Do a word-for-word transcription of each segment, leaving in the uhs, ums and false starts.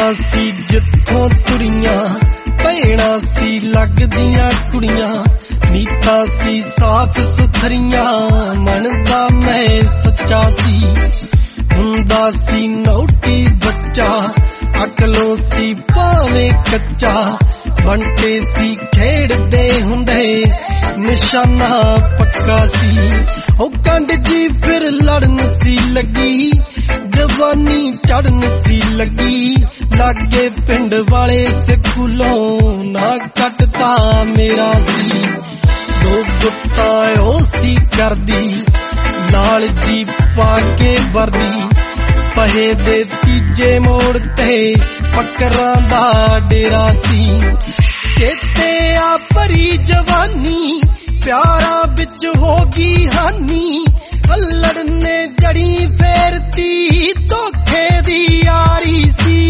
सी जिथों तुरियां भैणां सी लगदियां कुड़ियां नीता सी साफ सुथरियां मनदा मैं सच्चा सी हुंदा सी नौटी बच्चा अकलों सी भावे कच्चा बंटे सी खेड़दे हुंदे निशाना पक्का सी ओ कंड जी फिर लड़न सी लगी जवानी चढ़न सी लगी लागे पिंड वाले स्कूलों ना कटता मेरा सी दो गुत्ता ओ सी करदी लाल जी पाके वर्दी पहे दे तीजे मोड़ ते फकरां दा डेरा सी चेते आ भरी जवानी प्यारा बिच होगी हानी अल्लड़ ने जड़ी फेरती धोखे दी यारी सी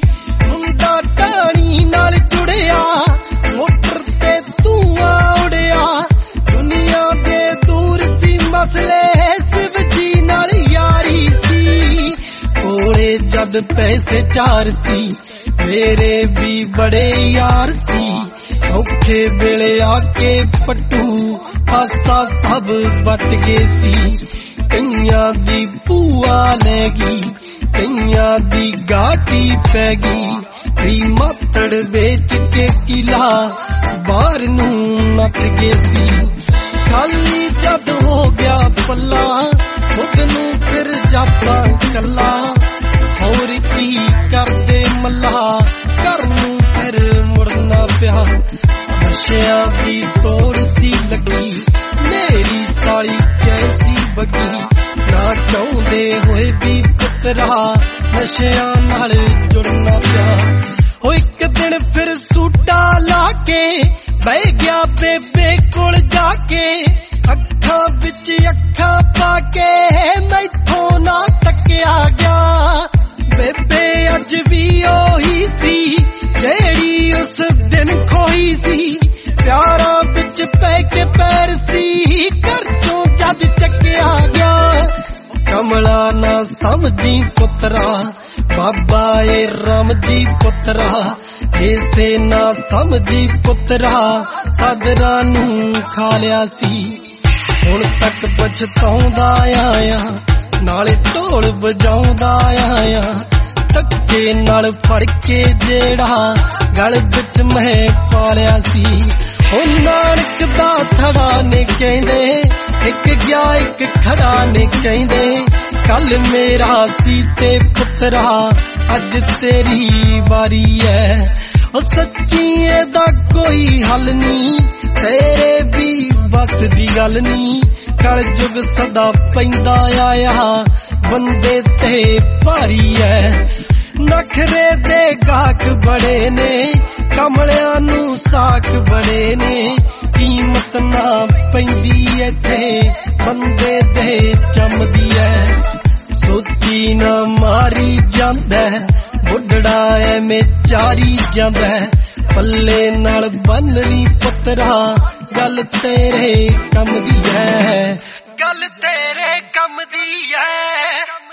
मुंडा टाणी नाल जुड़िया मोटर ते धुआं उड़िया दुनिया दे दूर सी मसले शिव जी नाल यारी सी कोले जद पैसे चार सी मेरे भी बड़े यार सी औखे वेले आके पट्टू पासा सब बट गए सी कईयां दी भूआ लैगी कईयां दी गाटी पैगी कई मातड़ बेच के किला बाहर नू नट गए सी खाली जद हो गया पल्ला खुद नू फिर जापा कला होर की करदे मल्ला घर नू फिर मुड़ना पिया नशियां दी तोड़ सी लगी मेरी साली कैसी बगी ना चाहुंदे होए भी पुत्तरा नशियां नाल जुड़ना पिया हो एक दिन फिर सूटा लाके बह गया बेबे कोल जाके अखां विच अखां पाके मैथों ना तकिया गया बेबे अज भी ओही सी जेड़ी उस दिन खोई सी प्यारा बिच पै के पैर सी घर चों जद चकिया गया कमला ना समझी पुत्रा बाबा ए राम जी पुत्रा ऐसे ना समझी पुत्रा सादरा नू खा लिया सी हुण तक पछताउंदा आया नाले ढोल बजाउंदा आया धक्के नाल फड़ के जेड़ा गल विच मैं पालिया सी ओ नानक दा थड़ा ने कहंदे एक गया एक खड़ा ने कहंदे कल मेरा सी ते पुत्रा अज तेरी बारी है ओ सच्ची एदा कोई हल नी तेरे भी बस दी गल नी कल जुग सदा पैंदा आया बंदे ते भारी है नखरे दे गाहक बड़े ने कमलियां नू साख बड़े ने कीमत ना पैंदी इत्थे बंदे दे चमदी है सोची ना मारी जांदा बुढ़ड़ा एवें चारी जांदा पल्ले नाल बन्ननी पुत्रा गल तेरे कम दी है गल तेरे कम दी है।